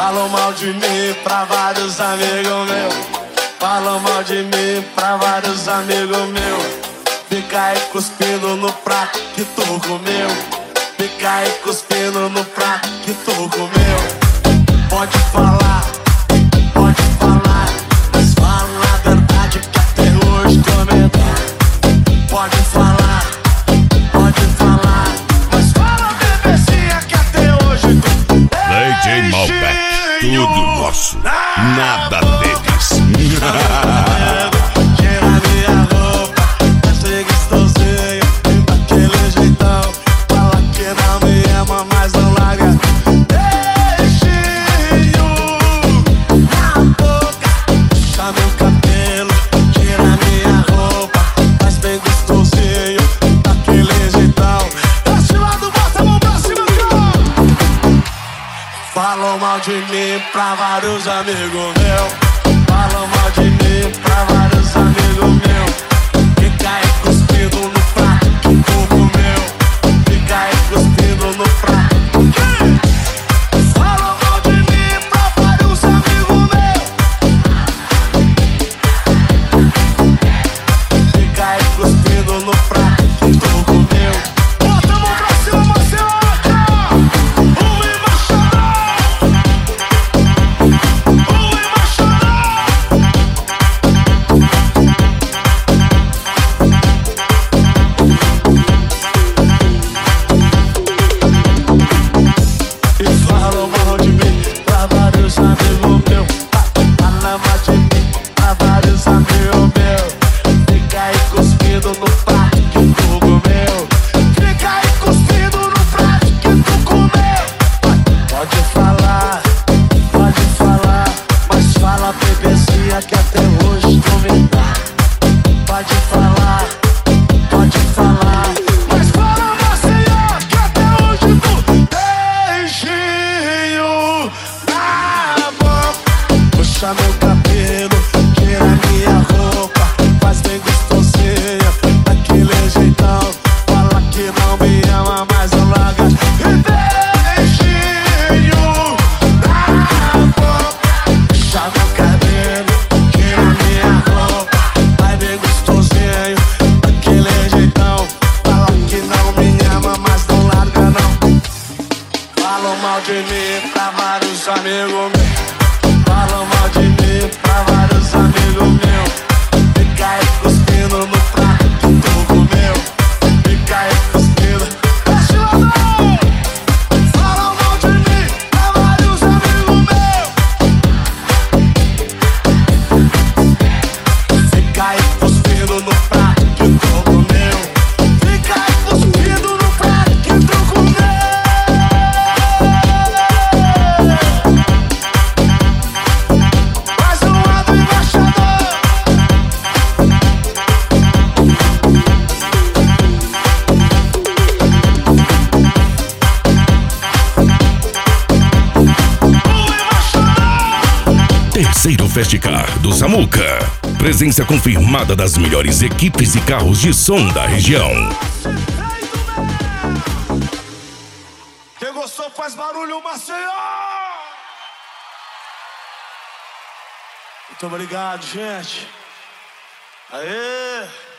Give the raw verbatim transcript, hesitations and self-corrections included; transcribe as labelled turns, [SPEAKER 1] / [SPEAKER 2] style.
[SPEAKER 1] Falam mal de mim pra vários amigos meus. Falam mal de mim pra vários amigos meus. Fica aí cuspindo no prato que tu comeu. Fica aí cuspindo no prato que tu comeu. Pode falar, pode falar, mas fala a verdade que até hoje tô medo. Pode falar, pode falar, mas fala bebezinha que até hoje tô medo.
[SPEAKER 2] D J Malbec. Tudo nosso, nada deles.
[SPEAKER 1] Tira minha roupa, achei gostosinho, daquele jeitão. Fala que não me ama, mas não larga. Beijinho na boca, puxa meu cabelo, tira minha roupa, faz bem gostosinho, daquele jeitão. Desse lado, bota a mão pra cima, cara. Falam mal de mim pra vários amigos meus. Falam mal de mim pra vários amigos meus. Fica aí cuspindo no prato que tu comeu. Fica aí cuspindo no prato. Falam mal de mim pra vários amigos meus. Fica aí cuspindo no prato que tu comeu. Bota a mão pra cima, Marcelaca. O embaixador. O embaixador. E falam mal de mim pra vários amigos meus. Falam mal de mim pra vários amigos meus. Fica aí cuspindo no prato que tu comeu. Fica aí cuspindo no prato que tu comeu. Pode falar, pode falar, mas fala bebezinha que até hoje tu me dá. Pode falar, pode falar, mas fala Marcela que até hoje tu. Beijinho na boca, puxa meu cabelo, tira minha roupa, faz bem gostosinha, daquele jeitão. Fala que não me ama, mas não larga. E beijinho na boca, puxa meu cabelo, tira minha roupa, faz bem gostosinho, daquele jeitão. Fala que não me ama, mas não larga não. Falam mal de mim pra vários amigos meus. Falam mal de mim pra vários amigos meus. Fica aí cuspindo no prato que tu comeu. Fica aí cuspindo. Desce lá não. Falam mal de mim pra vários amigos meus. Fica aí cuspindo no prato que tu comeu. Fica aí cuspindo no prato que tu comeu. Mais um lado embaixador. O embaixador.
[SPEAKER 2] Terceiro Festicar do Samuca. Presença confirmada das melhores equipes e carros de som da região.
[SPEAKER 1] Quem gostou faz barulho, Maceió! Muito obrigado, gente. Aê!